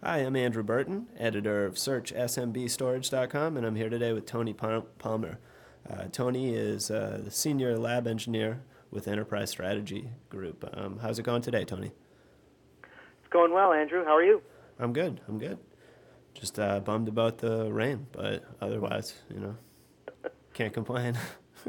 Hi, I'm Andrew Burton, editor of SearchSMBStorage.com, and I'm here today with Tony Palmer. Tony is the senior lab engineer with Enterprise Strategy Group. How's it going today, Tony? It's going well, Andrew. How are you? I'm good. I'm good. Just bummed about the rain, but otherwise, can't complain.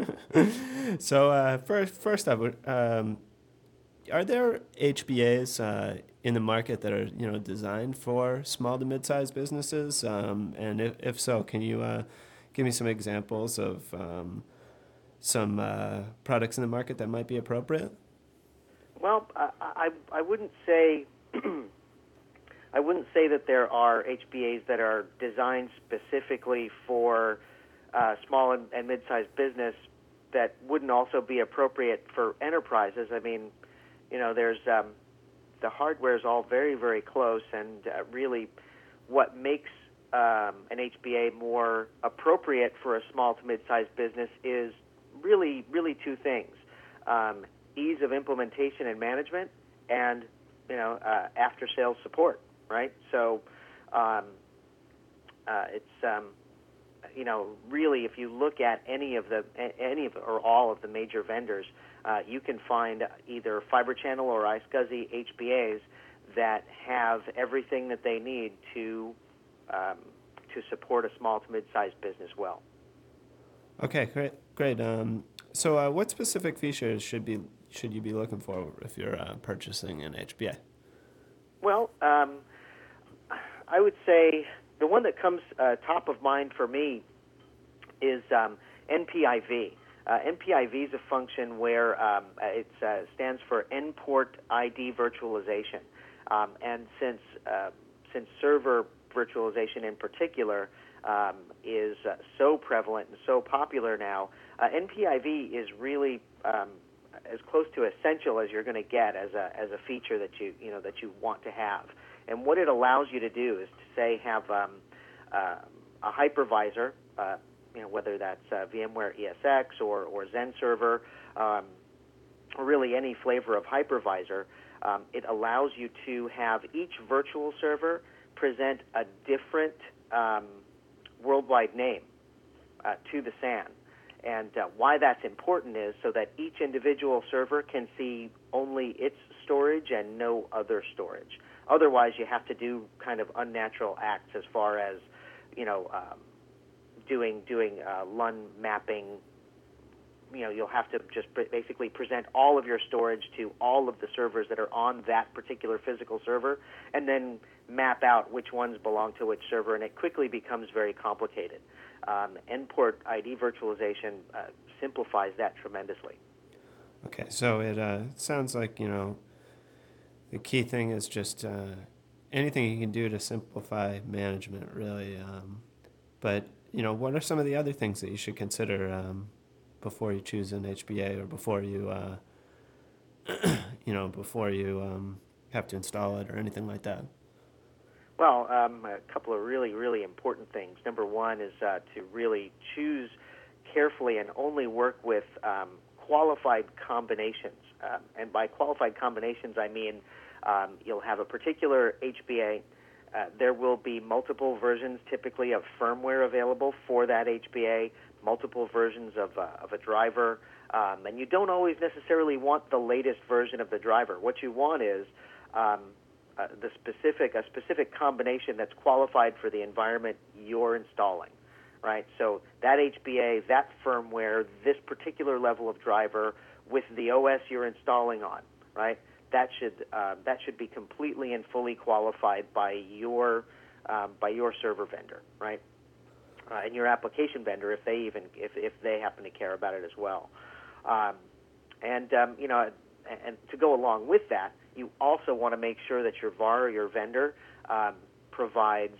So first up, are there HBAs in the market that are designed for small to mid-sized businesses? And if so, can you give me some examples of some products in the market that might be appropriate? Well, I wouldn't say I wouldn't say that there are HBAs that are designed specifically for small and mid-sized business that wouldn't also be appropriate for enterprises. I mean, there's the hardware is all very, very close, and really, what makes an HBA more appropriate for a small to mid-sized business is really, really two things: ease of implementation and management, and after-sales support. Right? So, it's really, if you look at any of or all of the major vendors, you can find either Fibre Channel or iSCSI HBAs that have everything that they need to support a small to mid-sized business well. Okay, great. So, what specific features should you be looking for if you're purchasing an HBA? Well, I would say the one that comes top of mind for me is NPIV. NPIV is a function where it stands for Endport ID Virtualization, and since server virtualization in particular is so prevalent and so popular now, NPIV is really as close to essential as you're going to get as a feature that you want to have. And what it allows you to do is to say have a hypervisor, whether that's VMware ESX or Zen Server, or really any flavor of hypervisor. It allows you to have each virtual server present a different worldwide name to the SAN. And why that's important is so that each individual server can see only its storage and no other storage. Otherwise, you have to do kind of unnatural acts as far as, doing LUN mapping. You'll have to just basically present all of your storage to all of the servers that are on that particular physical server, and then map out which ones belong to which server, and it quickly becomes very complicated. Endport ID virtualization simplifies that tremendously. Okay, so it sounds like the key thing is just anything you can do to simplify management, really. But what are some of the other things that you should consider before you choose an HBA or before you, before you have to install it or anything like that? Well, a couple of really, really important things. Number one is to really choose carefully and only work with qualified combinations. And by qualified combinations, I mean you'll have a particular HBA. There will be multiple versions, typically, of firmware available for that HBA, multiple versions of a driver, and you don't always necessarily want the latest version of the driver. What you want is a specific combination that's qualified for the environment you're installing, right? So that HBA, that firmware, this particular level of driver with the OS you're installing on, right? That should be completely and fully qualified by your server vendor, right? And your application vendor, if they happen to care about it as well. And to go along with that, you also want to make sure that your VAR or your vendor provides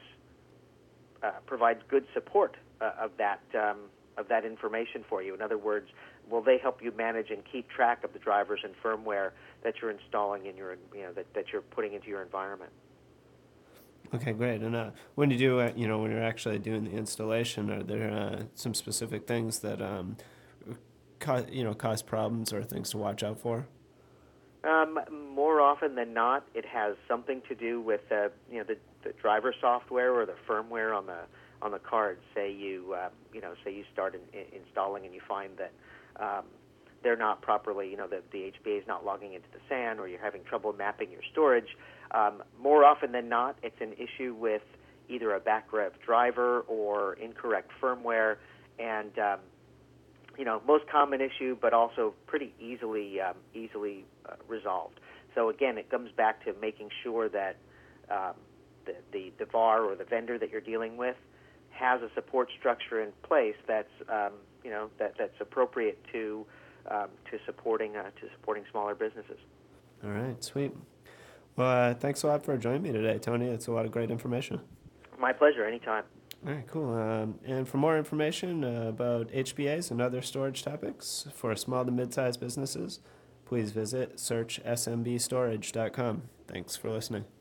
good support of that information for you. In other words, will they help you manage and keep track of the drivers and firmware that you're installing in your that you're putting into your environment? Okay, great. And when you do, when you're actually doing the installation, are there some specific things that cause problems or things to watch out for? More often than not, it has something to do with driver software or the firmware on the card. Say you start installing and you find that they're not properly, the HBA is not logging into the SAN, or you're having trouble mapping your storage. More often than not, it's an issue with either a backrev driver or incorrect firmware, and most common issue, but also pretty easily resolved. So again, it comes back to making sure that the VAR or the vendor that you're dealing with has a support structure in place that's that's appropriate to supporting smaller businesses. All right, sweet. Well, thanks a lot for joining me today, Tony. It's a lot of great information. My pleasure. Anytime. All right, cool. And for more information about HBAs and other storage topics for small to mid-sized businesses, please visit searchsmbstorage.com. Thanks for listening.